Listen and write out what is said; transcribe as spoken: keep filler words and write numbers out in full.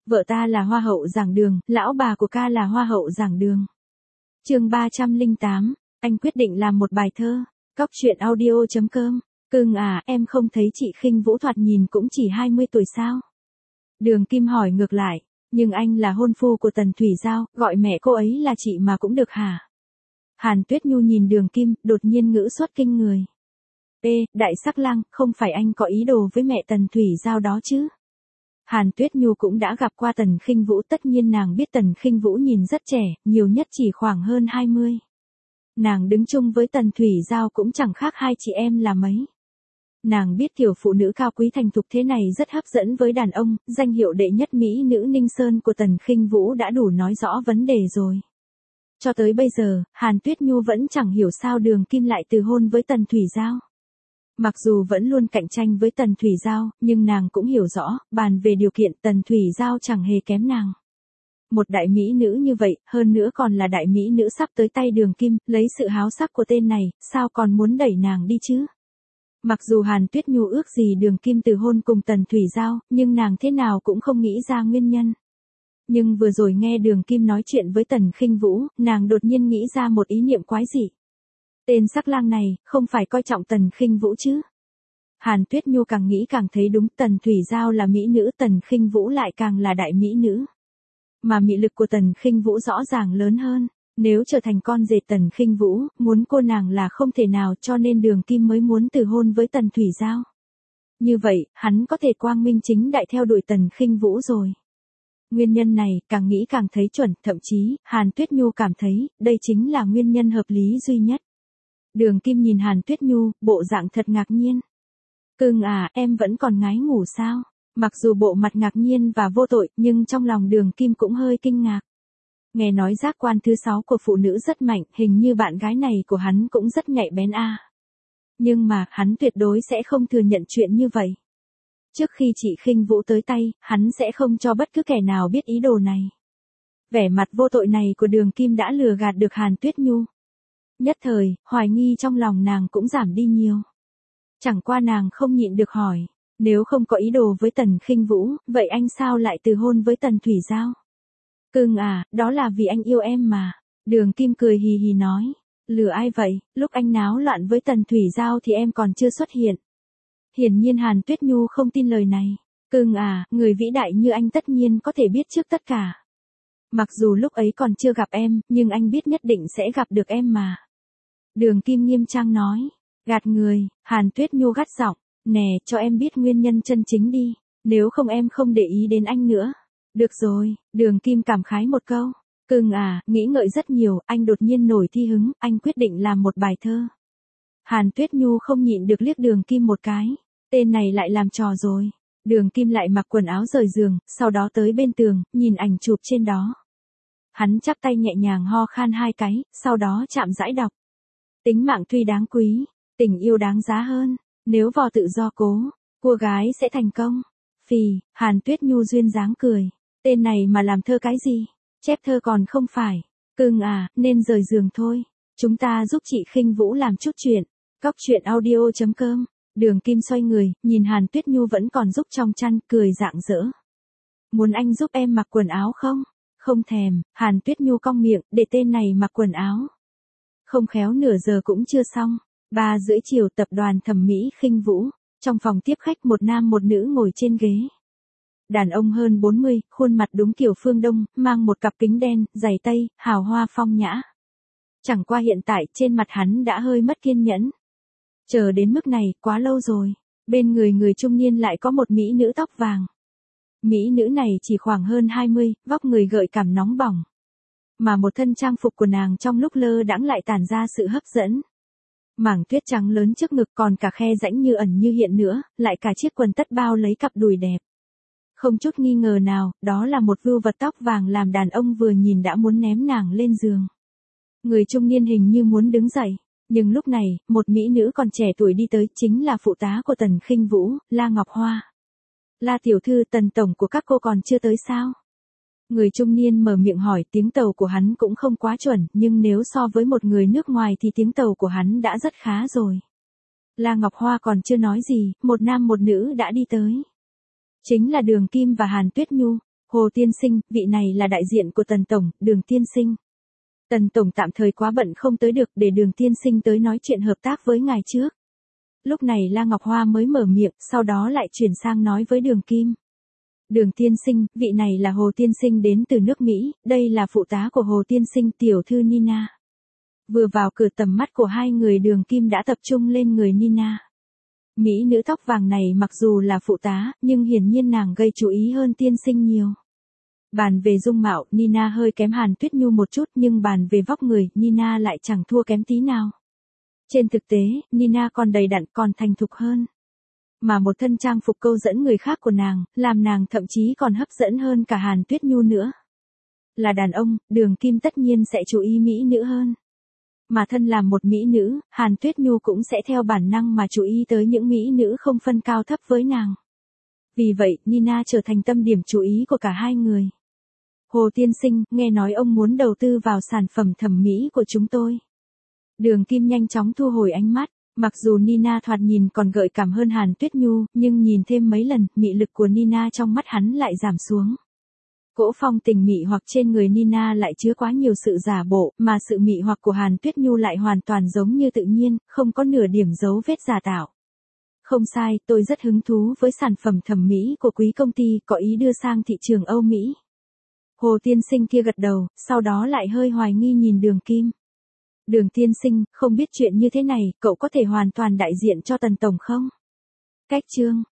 Vợ ta là hoa hậu giảng đường, lão bà của ca là hoa hậu giảng đường. Chương ba trăm lẻ tám, anh quyết định làm một bài thơ. Cóc truyện audio chấm com. Cưng à, em không thấy chị Khinh Vũ thoạt nhìn cũng chỉ hai mươi tuổi sao? Đường Kim hỏi ngược lại, nhưng anh là hôn phu của Tần Thủy Giao, gọi mẹ cô ấy là chị mà cũng được hả? Hàn Tuyết Nhu nhìn Đường Kim, đột nhiên ngữ xuất kinh người. Ê, đại sắc lang, không phải anh có ý đồ với mẹ Tần Thủy Giao đó chứ? Hàn Tuyết Nhu cũng đã gặp qua Tần Khinh Vũ, tất nhiên nàng biết Tần Khinh Vũ nhìn rất trẻ, nhiều nhất chỉ khoảng hơn hai mươi. Nàng đứng chung với Tần Thủy Giao cũng chẳng khác hai chị em là mấy. Nàng biết kiểu phụ nữ cao quý thành thục thế này rất hấp dẫn với đàn ông, danh hiệu đệ nhất mỹ nữ Ninh Sơn của Tần Khinh Vũ đã đủ nói rõ vấn đề rồi. Cho tới bây giờ, Hàn Tuyết Nhu vẫn chẳng hiểu sao Đường Kim lại từ hôn với Tần Thủy Giao. Mặc dù vẫn luôn cạnh tranh với Tần Thủy Giao, nhưng nàng cũng hiểu rõ, bàn về điều kiện Tần Thủy Giao chẳng hề kém nàng. Một đại mỹ nữ như vậy, hơn nữa còn là đại mỹ nữ sắp tới tay Đường Kim, lấy sự háo sắc của tên này, sao còn muốn đẩy nàng đi chứ? Mặc dù Hàn Tuyết Nhu ước gì Đường Kim từ hôn cùng Tần Thủy Giao, nhưng nàng thế nào cũng không nghĩ ra nguyên nhân. Nhưng vừa rồi nghe Đường Kim nói chuyện với Tần Khinh Vũ, nàng đột nhiên nghĩ ra một ý niệm quái dị. Tên sắc lang này, không phải coi trọng Tần Khinh Vũ chứ? Hàn Tuyết Nhu càng nghĩ càng thấy đúng, Tần Thủy Giao là mỹ nữ, Tần Khinh Vũ lại càng là đại mỹ nữ. Mà mị lực của Tần Khinh Vũ rõ ràng lớn hơn. Nếu trở thành con rể Tần Khinh Vũ, muốn cô nàng là không thể nào, cho nên Đường Kim mới muốn từ hôn với Tần Thủy Giao. Như vậy, hắn có thể quang minh chính đại theo đuổi Tần Khinh Vũ rồi. Nguyên nhân này, càng nghĩ càng thấy chuẩn, thậm chí, Hàn Tuyết Nhu cảm thấy, đây chính là nguyên nhân hợp lý duy nhất. Đường Kim nhìn Hàn Tuyết Nhu, bộ dạng thật ngạc nhiên. Cưng à, em vẫn còn ngái ngủ sao? Mặc dù bộ mặt ngạc nhiên và vô tội, nhưng trong lòng Đường Kim cũng hơi kinh ngạc. Nghe nói giác quan thứ sáu của phụ nữ rất mạnh, hình như bạn gái này của hắn cũng rất nhạy bén a. À. Nhưng mà, hắn tuyệt đối sẽ không thừa nhận chuyện như vậy. Trước khi chị Khinh Vũ tới tay, hắn sẽ không cho bất cứ kẻ nào biết ý đồ này. Vẻ mặt vô tội này của Đường Kim đã lừa gạt được Hàn Tuyết Nhu. Nhất thời, hoài nghi trong lòng nàng cũng giảm đi nhiều. Chẳng qua nàng không nhịn được hỏi, nếu không có ý đồ với Tần Khinh Vũ, vậy anh sao lại từ hôn với Tần Thủy Giao? Cưng à, đó là vì anh yêu em mà. Đường Kim cười hì hì nói, lừa ai vậy, lúc anh náo loạn với Tần Thủy Giao thì em còn chưa xuất hiện. Hiển nhiên Hàn Tuyết Nhu không tin lời này. Cưng à, người vĩ đại như anh tất nhiên có thể biết trước tất cả. Mặc dù lúc ấy còn chưa gặp em, nhưng anh biết nhất định sẽ gặp được em mà. Đường Kim nghiêm trang nói, gạt người. Hàn Tuyết Nhu gắt giọng, nè, cho em biết nguyên nhân chân chính đi, nếu không em không để ý đến anh nữa. Được rồi, Đường Kim cảm khái một câu. Cưng à, nghĩ ngợi rất nhiều, anh đột nhiên nổi thi hứng, anh quyết định làm một bài thơ. Hàn Tuyết Nhu không nhịn được liếc Đường Kim một cái. Tên này lại làm trò rồi. Đường Kim lại mặc quần áo rời giường, sau đó tới bên tường, nhìn ảnh chụp trên đó. Hắn chắp tay nhẹ nhàng ho khan hai cái, sau đó chạm rãi đọc. Tính mạng tuy đáng quý, tình yêu đáng giá hơn. Nếu vò tự do cố, cua gái sẽ thành công. Phì, Hàn Tuyết Nhu duyên dáng cười. Tên này mà làm thơ cái gì? Chép thơ còn không phải. Cưng à, nên rời giường thôi. Chúng ta giúp chị Khinh Vũ làm chút chuyện. Cóc truyện audio chấm com. Đường Kim xoay người, nhìn Hàn Tuyết Nhu vẫn còn giúp trong chăn, cười rạng rỡ. Muốn anh giúp em mặc quần áo không? Không thèm. Hàn Tuyết Nhu cong miệng, để tên này mặc quần áo. Không khéo nửa giờ cũng chưa xong. Ba rưỡi chiều, tập đoàn thẩm mỹ Khinh Vũ. Trong phòng tiếp khách, một nam một nữ ngồi trên ghế. Đàn ông hơn bốn mươi, khuôn mặt đúng kiểu phương Đông, mang một cặp kính đen, giày tây, hào hoa phong nhã. Chẳng qua hiện tại, trên mặt hắn đã hơi mất kiên nhẫn. Chờ đến mức này, quá lâu rồi. Bên người người trung niên lại có một mỹ nữ tóc vàng. Mỹ nữ này chỉ khoảng hơn hai mươi, vóc người gợi cảm nóng bỏng. Mà một thân trang phục của nàng trong lúc lơ đãng lại tản ra sự hấp dẫn. Mảng tuyết trắng lớn trước ngực, còn cả khe rãnh như ẩn như hiện nữa, lại cả chiếc quần tất bao lấy cặp đùi đẹp. Không chút nghi ngờ nào, đó là một vưu vật tóc vàng làm đàn ông vừa nhìn đã muốn ném nàng lên giường. Người trung niên hình như muốn đứng dậy, nhưng lúc này, một mỹ nữ còn trẻ tuổi đi tới, chính là phụ tá của Tần Khinh Vũ, La Ngọc Hoa. La tiểu thư, Tần tổng của các cô còn chưa tới sao? Người trung niên mở miệng hỏi, tiếng tàu của hắn cũng không quá chuẩn, nhưng nếu so với một người nước ngoài thì tiếng tàu của hắn đã rất khá rồi. La Ngọc Hoa còn chưa nói gì, một nam một nữ đã đi tới. Chính là Đường Kim và Hàn Tuyết Nhu. Hồ tiên sinh, vị này là đại diện của Tần Tổng, Đường tiên sinh. Tần Tổng tạm thời quá bận không tới được, để Đường tiên sinh tới nói chuyện hợp tác với ngài trước. Lúc này La Ngọc Hoa mới mở miệng, sau đó lại chuyển sang nói với Đường Kim. Đường tiên sinh, vị này là Hồ tiên sinh đến từ nước Mỹ, đây là phụ tá của Hồ tiên sinh, tiểu thư Nina. Vừa vào cửa tầm mắt của hai người Đường Kim đã tập trung lên người Nina. Mỹ nữ tóc vàng này mặc dù là phụ tá, nhưng hiển nhiên nàng gây chú ý hơn tiên sinh nhiều. Bàn về dung mạo, Nina hơi kém Hàn Tuyết Nhu một chút, nhưng bàn về vóc người, Nina lại chẳng thua kém tí nào. Trên thực tế, Nina còn đầy đặn, còn thành thục hơn. Mà một thân trang phục câu dẫn người khác của nàng, làm nàng thậm chí còn hấp dẫn hơn cả Hàn Tuyết Nhu nữa. Là đàn ông, Đường Kim tất nhiên sẽ chú ý mỹ nữ hơn. Mà thân làm một mỹ nữ, Hàn Tuyết Nhu cũng sẽ theo bản năng mà chú ý tới những mỹ nữ không phân cao thấp với nàng. Vì vậy, Nina trở thành tâm điểm chú ý của cả hai người. Hồ tiên sinh, nghe nói ông muốn đầu tư vào sản phẩm thẩm mỹ của chúng tôi. Đường Kim nhanh chóng thu hồi ánh mắt. Mặc dù Nina thoạt nhìn còn gợi cảm hơn Hàn Tuyết Nhu, nhưng nhìn thêm mấy lần, mị lực của Nina trong mắt hắn lại giảm xuống. Cỗ phong tình mị hoặc trên người Nina lại chứa quá nhiều sự giả bộ, mà sự mị hoặc của Hàn Tuyết Nhu lại hoàn toàn giống như tự nhiên, không có nửa điểm dấu vết giả tạo. Không sai, tôi rất hứng thú với sản phẩm thẩm mỹ của quý công ty, có ý đưa sang thị trường Âu Mỹ. Hồ tiên sinh kia gật đầu, sau đó lại hơi hoài nghi nhìn Đường Kim. Đường tiên sinh, không biết chuyện như thế này, cậu có thể hoàn toàn đại diện cho Tần Tổng không? Cách chương